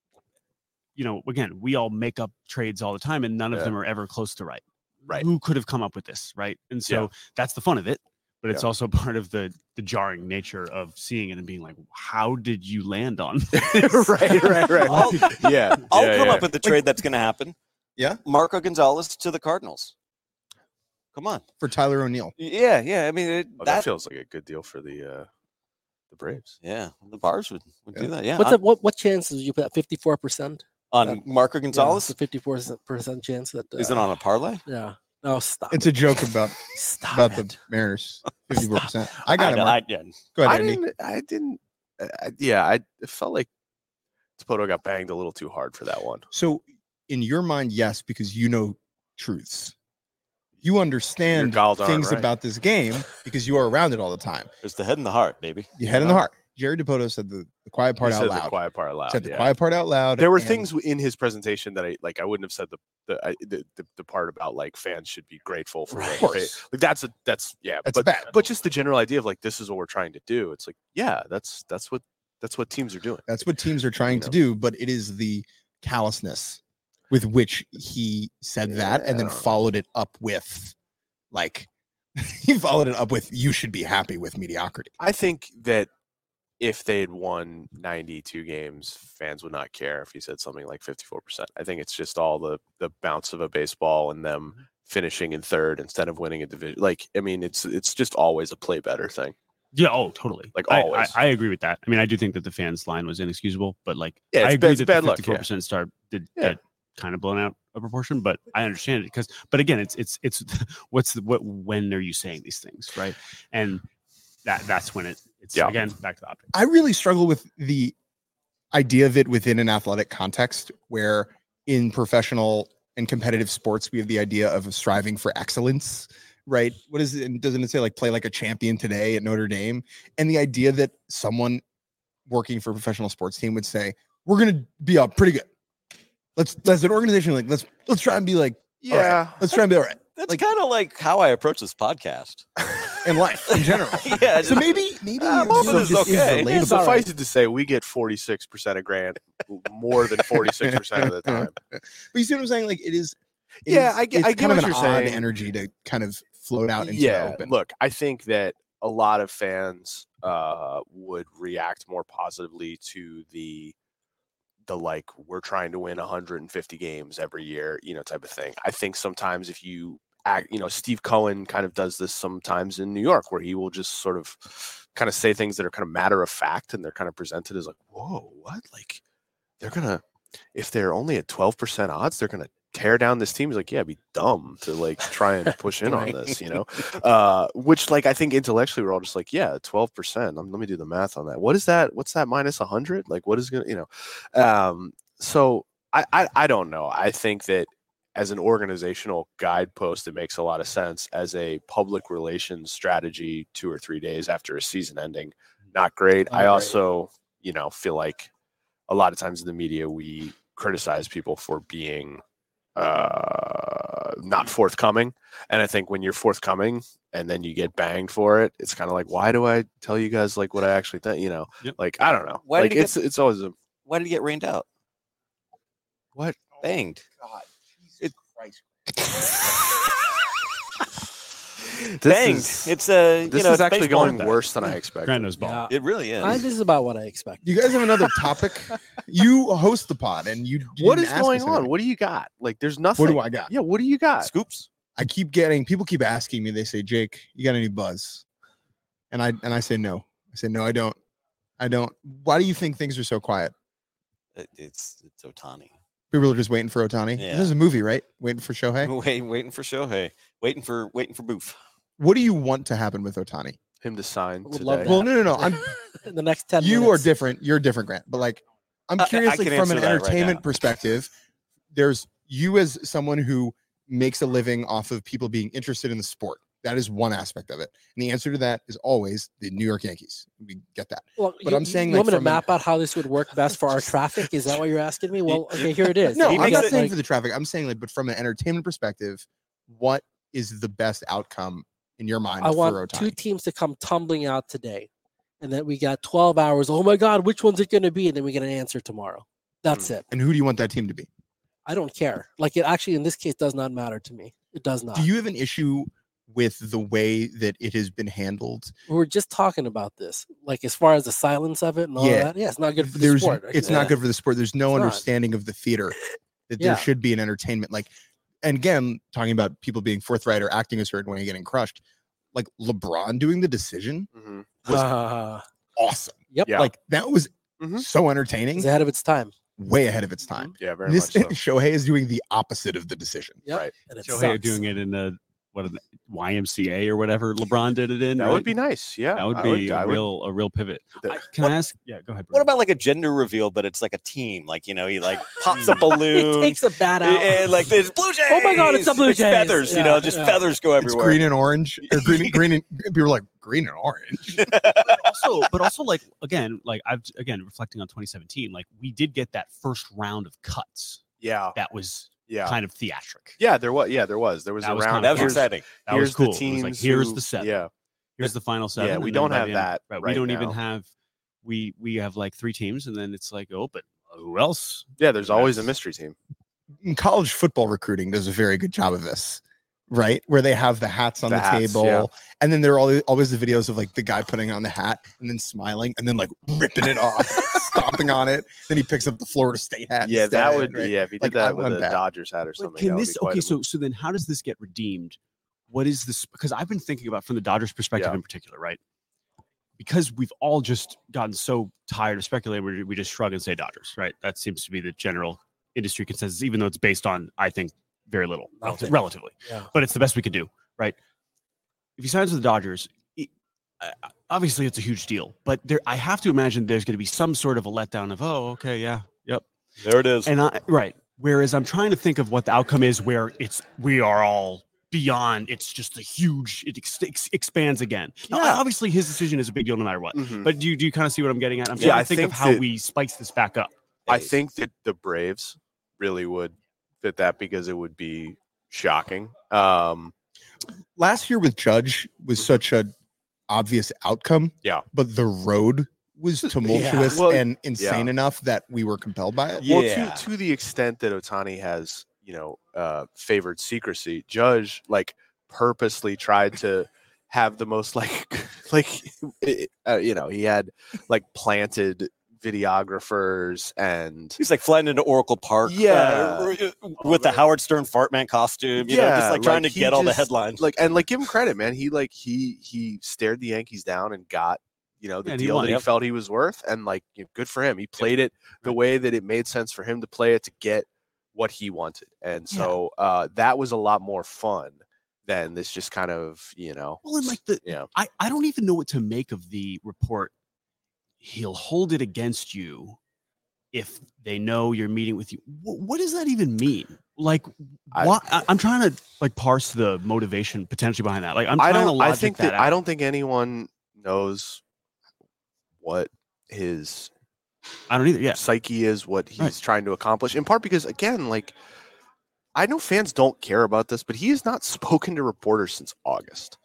you know, again, we all make up trades all the time and none of yeah. them are ever close to right. Right. Who could have come up with this? Right. And so yeah. that's the fun of it, but it's yeah. also part of the the jarring nature of seeing it and being like, how did you land on this? right, right, right. I'll, yeah. I'll yeah, come yeah. up with the trade that's going to happen. Yeah. Marco Gonzalez to the Cardinals. Come on. For Tyler O'Neill. Yeah. Yeah. I mean, it, oh, that, that feels like a good deal for the, uh, the Braves. Yeah. The Bars would, would yeah. do that. Yeah. What's the, what, what chances you put at fifty-four percent? On that, Marco Gonzalez? Yeah, fifty-four percent chance that. Uh, Is it on a parlay? Yeah. No, stop. It's it. a joke about, stop about it. the Mariners. fifty-four percent. I got I, it. I, yeah. Go ahead, I Andy. didn't, I didn't, uh, yeah, I it felt like Dipoto got banged a little too hard for that one. So in your mind, yes, because you know truths. You understand things right. about this game because you are around it all the time. There's the head and the heart, baby. The head and the heart. Jared Dipoto said the, the quiet part he out said loud. The quiet part out loud. Said the yeah. quiet part out loud. There were and... things in his presentation that I like. I wouldn't have said the the I, the, the, the part about like fans should be grateful for of what course. Like that's a that's yeah. That's but bad. but just the general idea of like this is what we're trying to do. It's like yeah, that's that's what that's what teams are doing. That's what teams are trying you to know? do. But it is the callousness with which he said yeah, that and then followed it up with like he followed it up with you should be happy with mediocrity. I think that if they'd won ninety-two games, fans would not care if he said something like fifty-four percent. I think it's just all the the bounce of a baseball and them finishing in third instead of winning a division. Like, I mean, it's it's just always a play better thing. Yeah, oh, totally. Like I, always. I, I agree with that. I mean, I do think that the fans' line was inexcusable, but like, yeah, I it's agree bad, that bad the luck, fifty-four percent yeah. start did Yeah. get kind of blown out of proportion, but I understand it because, but again, it's it's it's what's the what when are you saying these things, right? And that that's when it it's Yeah. again back to the optics. I really struggle with the idea of it within an athletic context where in professional and competitive sports, we have the idea of striving for excellence, right? What is it? Doesn't it say like play like a champion today at Notre Dame? And the idea that someone working for a professional sports team would say, we're going to be up pretty good. Let's, as an organization, like, let's, let's try and be like, all right. Yeah. let's try and be all right. That's Like- kind of like how I approach this podcast. In life in general. Yeah, So just- maybe, maybe Ah, it most of just it is is okay. relatable. Suffice all right. it to say, we get forty-six percent of Grant more than forty-six percent of the time. But you see what I'm saying? Like it is. it Yeah, is- I get- it's I get kind of what an you're odd saying. energy to kind of float out into Yeah, the open. look, I think that a lot of fans uh, would react more positively to the the like we're trying to win one hundred fifty games every year, you know, type of thing. I think sometimes if you act, you know, Steve Cohen kind of does this sometimes in New York, where he will just sort of kind of say things that are kind of matter of fact, and they're kind of presented as like, whoa, what? Like they're gonna, if they're only at twelve percent odds, they're gonna tear down this team. He's like, yeah, it'd be dumb to like try and push in on this, you know? Uh, which like I think intellectually we're all just like, yeah, twelve percent. Um, let me do the math on that. What is that? What's that minus one hundred? Like, what is gonna, you know? Um, so I, I I don't know. I think that as an organizational guidepost, it makes a lot of sense. As a public relations strategy, two or three days after a season ending, not great. Not I great. also, you know, feel like a lot of times in the media we criticize people for being uh not forthcoming, and I think when you're forthcoming and then you get banged for it, it's kind of like, why do I tell you guys like what I actually think, you know? Yep. Like I don't know. Why like did it it's it's always a Why did he get rained out? what Banged. God, Jesus It- Christ. banged. is- it's uh, This you know, is it's actually baseball going impact. worse than I expected. Grand nose ball. Yeah. It really is. I, this is about what I expect. You guys have another topic? You host the pod, and you. you What didn't is ask going us on? anything. What do you got? Like, there's nothing. What do I got? Yeah, what do you got? Scoops. I keep getting people keep asking me. They say, "Jake, you got any buzz?" And I and I say no. I say no, I don't. I don't. Why do you think things are so quiet? It, it's it's Ohtani. People are just waiting for Ohtani. Yeah. This is a movie, right? Waiting for Shohei. Wait, waiting for Shohei. Waiting for waiting for Boof. What do you want to happen with Ohtani? Him to sign Would today. love that. Well, no, no, no. I'm. In the next ten You minutes. are different. You're different, Grant. But like, I'm I- I curious, like can from answer an that right entertainment now. perspective. There's you as someone who makes a living off of people being interested in the sport. That is one aspect of it. And the answer to that is always the New York Yankees. We get that. Well, But you, I'm saying, you like, want me to from an- map out how this would work best for our traffic? Is that what you're asking me? Well, okay, here it is. No, He I'm makes not it- saying like- for the traffic. I'm saying like, but from an entertainment perspective, what is the best outcome in your mind I for want Ohtani? two teams to come tumbling out today, and then we got twelve hours. Oh my God, which one's it going to be? And then we get an answer tomorrow. That's it. And who do you want that team to be? I don't care. Like it actually, in this case, does not matter to me. It does not. Do you have an issue with the way that it has been handled? We were just talking about this, like as far as the silence of it and all Yeah. that. Yeah, it's not good for the There's, sport. right? it's Yeah. not good for the sport. There's no It's not. understanding of the theater that Yeah. there should be an entertainment. Like, and again, talking about people being forthright or acting a certain way and getting crushed, like LeBron doing the decision Mhm. was Uh, awesome. Yep. Yeah. Like that was Mhm. so entertaining, it's ahead of its time. way ahead of its time. Yeah, very This much so. Shohei is doing the opposite of the decision. Yep. Right. And it Shohei sucks. doing it in the what are the Y M C A or whatever LeBron did it in. That right? would be nice. Yeah, That would I be I a real a real pivot. The- I- can I ask? Yeah, go ahead. What Bruno. about like a gender reveal, but it's like a team? Like, you know, he like pops a He balloon. takes a bat out. and like there's Blue Jays. Oh my God, it's the Blue It's Jays. feathers, you Yeah, know, just yeah. feathers go It's everywhere. green and orange, or green, green and people are like green and orange. also, but also like again, like I've again reflecting on twenty seventeen, like we did get that first round of cuts Yeah, that was yeah, kind of theatric. yeah. There was. Yeah, there was. There was That a was round. kinda That was fun. exciting. That here's was cool. the It was like, teams. here's who- the seven. Yeah, Here's the final seven. Yeah, and we then don't by have the end- that Right, we right don't even now. have. We we have like three teams, and then it's like, oh, but who else? yeah. There's always a That's- mystery team. And college football recruiting does a very good job of this, right? Where they have the hats on The the, hats, table, yeah. and then there are always, always the videos of like the guy putting on the hat and then smiling and then like ripping it off, stomping on it. Then he picks up the Florida State hat. Yeah, that instead, would. right? Yeah, if he did Like, I that with want a that. Dodgers hat or But something. can that would this be quite okay? a- So so then how does this get redeemed? What is this? Because I've been thinking about from the Dodgers' perspective Yeah. in particular, right? Because we've all just gotten so tired of speculating, we, we just shrug and say Dodgers, right? That seems to be the general industry consensus, even though it's based on, I think, very little Nothing. relatively. Yeah. But it's the best we could do, right? If he signs with the Dodgers, it- uh, obviously it's a huge deal. But there, I have to imagine there's going to be some sort of a letdown of, oh, okay, yeah, yep. There it is. And I right. Whereas I'm trying to think of what the outcome is where it's we are all beyond, it's just a huge, it ex- ex- expands again. Now, Yeah. obviously his decision is a big deal no matter what. Mhm. But do you do you kind of see what I'm getting at? I'm Yeah, trying I to think, of think how that- we spice this back up. I think that the Braves really would fit that because it would be shocking. Um, Last year with Judge was such a obvious outcome. Yeah. But the road was tumultuous Well, and insane yeah. enough that we were compelled by it. Well, Yeah. to to the extent that Ohtani has, you know, uh, favored secrecy, Judge like purposely tried to have the most like like uh, you know, he had like planted videographers and He's like flying into Oracle Park. Yeah. uh, with the Howard Stern Fartman costume. You know, just like trying to he get all the just- headlines. Like and like give him credit, man. He like he he stared the Yankees down and got you know the Yeah, and he deal won. that he Yep. felt he was worth, and like you know, good for him. He played it the way that it made sense for him to play it to get what he wanted, and Yeah. so uh, that was a lot more fun than this just kind of you know. Well, and like the Yeah. I, I don't even know what to make of the report. He'll hold it against you if they know you're meeting with you. Wh- what does that even mean? Like, I- why, I, I'm trying to like parse the motivation potentially behind that. Like, I'm I trying to don't. I logic think that, that, I out. don't think anyone knows what his I don't either. Yeah, psyche is, what he's Right. trying to accomplish. In part because again, like I know fans don't care about this, but he has not spoken to reporters since August.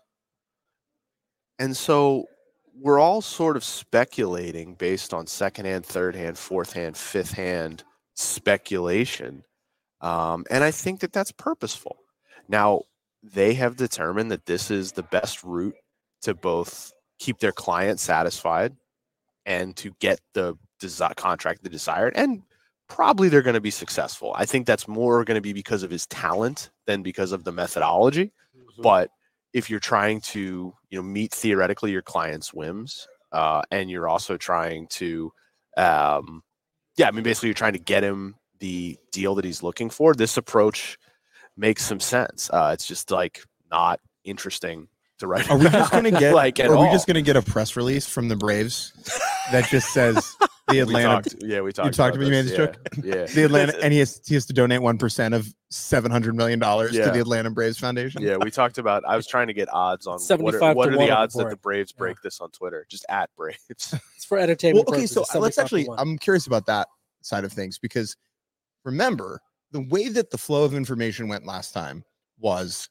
And so we're all sort of speculating based on second hand, third hand, fourth hand, fifth hand speculation. Um, and I think that that's purposeful. Now, they have determined that this is the best route to both keep their client satisfied and to get the desi- contract they desired. And probably they're going to be successful. I think that's more going to be because of his talent than because of the methodology. Mm-hmm. But if you're trying to, you know, meet theoretically your client's whims, uh, and you're also trying to, um, yeah, I mean, basically you're trying to get him the deal that he's looking for, this approach makes some sense. Uh, it's just like not interesting to write. Are we just going to get like? Are we all. just going to get a press release from the Braves that just says the Atlanta? We talked, yeah, we talked. You talked about about you made this yeah, joke. Yeah, the Atlanta, and he has he has to donate one percent of seven hundred million dollars yeah. to the Atlanta Braves Foundation. Yeah, we talked about. I was trying to get odds on what are, what are the odds that the Braves break yeah. this on Twitter? Just at Braves. It's for entertainment. Well, okay, purposes, so let's actually. I'm curious about that side of things because remember the way that the flow of information went last time was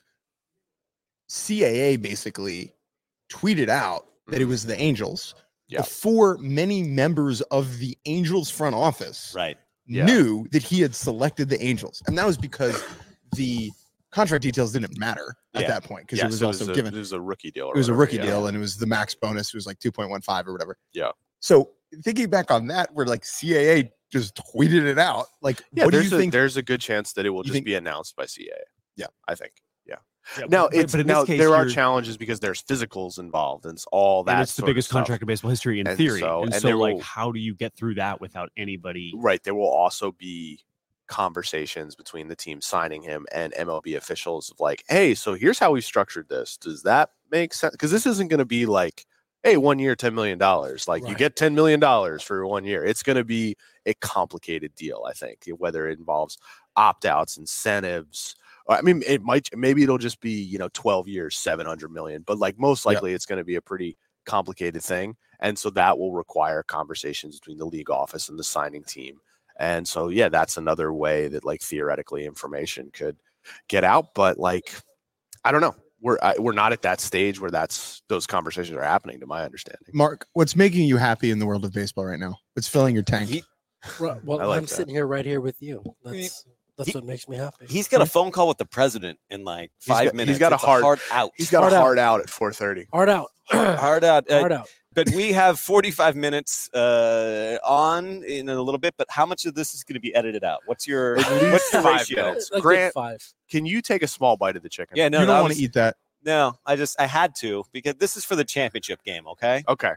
C A A basically tweeted out that it was the Angels yeah. before many members of the Angels front office right. yeah. knew that he had selected the Angels. And that was because the contract details didn't matter at yeah. that point because yeah, it was so also it was a, given. It was a rookie deal. It was whatever, a rookie yeah. deal and it was the max bonus. It was like two point one five or whatever. Yeah. So thinking back on that, where like C A A just tweeted it out. Like, yeah, what do there's you a, think? There's a good chance that it will just think, be announced by C A A. Yeah, I think. Yeah. yeah now but, it's but in now this case, there are you're... challenges because there's physicals involved and it's all that. And it's the biggest contract in baseball history in and theory. So, and, and so, like, will, how do you get through that without anybody? Right. There will also be conversations between the team signing him and M L B officials of like, hey, so here's how we structured this. Does that make sense? Because this isn't going to be like, hey, one year, ten million dollars. Like right. you get ten million dollars for one year. It's going to be a complicated deal, I think, whether it involves opt-outs, incentives. I mean, it might, maybe it'll just be, you know, twelve years, seven hundred million, but like most likely yep. it's going to be a pretty complicated thing. And so that will require conversations between the league office and the signing team. And so, yeah, that's another way that like theoretically information could get out. But like, I don't know. We're I, we're not at that stage where that's those conversations are happening, to my understanding. Mark, what's making you happy in the world of baseball right now? What's filling your tank? He, well, like I'm that. sitting here right here with you. That's that's he, what makes me happy. He's got a phone call with the president in like five he's got, minutes. He's got a hard, a hard out. He's got hard a hard out. out at four thirty. Hard out. hard out. Uh, hard out. But we have forty-five minutes uh, on in a little bit. But how much of this is going to be edited out? What's your what's the five ratio? minutes? Like Grant, five. Can you take a small bite of the chicken? Yeah, no, you don't no, want to eat that. No, I just I had to because this is for the championship game. Okay. Okay.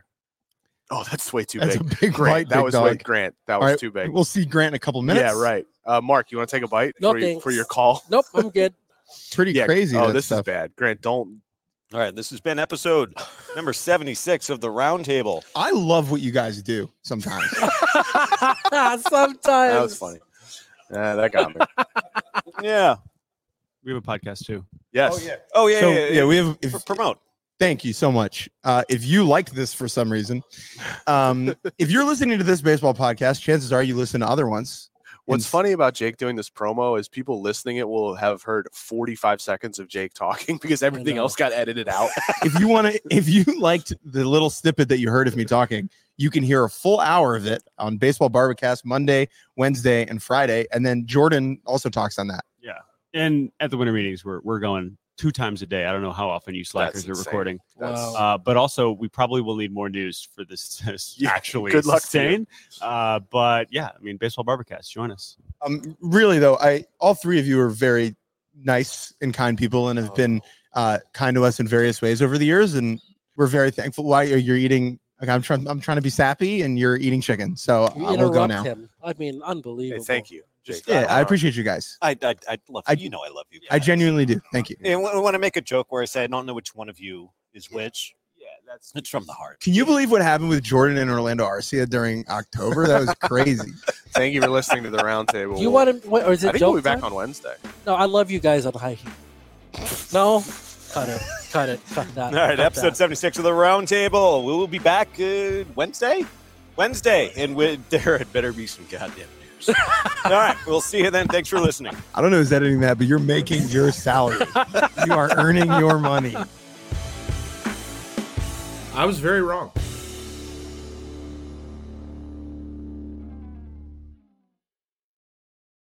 Oh, that's way too that's big. A big Grant, bite, that big was dog. way Grant. That was right, too big. We'll see Grant in a couple minutes. Yeah, right. Uh, Mark, you want to take a bite no, for, you, for your call? Nope, I'm good. Pretty yeah. crazy. Oh, this stuff. is bad. Grant, don't. All right, this has been episode number seventy-six of the Roundtable. I love what you guys do sometimes. sometimes. That was funny. Yeah, that got me. yeah. We have a podcast too. Yes. Oh, yeah. Oh, yeah. So, yeah, yeah, yeah, we have. If, promote. Thank you so much. Uh, if you liked this for some reason, um, if you're listening to this baseball podcast, chances are you listen to other ones. What's funny about Jake doing this promo is people listening it will have heard forty-five seconds of Jake talking because everything else got edited out. If you want to, if you liked the little snippet that you heard of me talking, you can hear a full hour of it on Baseball Barbacast Monday, Wednesday, and Friday. And then Jordan also talks on that. Yeah. And at the winter meetings, we're we're going two times a day. I don't know how often you slackers are recording. Wow. Uh, but also, we probably will need more news for this to Yeah, actually good luck to sustain. Uh, but yeah, I mean, Baseball Barbacast, join us. Um, really though, I all three of you are very nice and kind people and have Oh. been uh, kind to us in various ways over the years, and we're very thankful. Why you're eating? Like I'm trying, I'm trying to be sappy, and you're eating chicken. So You uh, we'll go interrupt now. him. I mean, Hey, unbelievable. thank you. Just, Yeah, I uh, appreciate you guys. I I, I love I- you. You know I love you. I guys. genuinely do. Thank you. And when, when I make a joke where I say I don't know which one of you is which, Yeah, that's it's from the heart. Can you believe what happened with Jordan and Orlando Arcia during October? That was crazy. Thank you for listening to the roundtable. Do you want to, what, or is it I think joke we'll be back time? on Wednesday. No, I love you guys on high heat. No, cut it, cut it, cut that. All right, cut episode that. seventy-six of the Roundtable. We will be back uh, Wednesday. Wednesday, and with there had better be some goddamn news. All right, we'll see you then. Thanks for listening. I don't know who's editing that, but you're making your salary. You are earning your money. I was very wrong.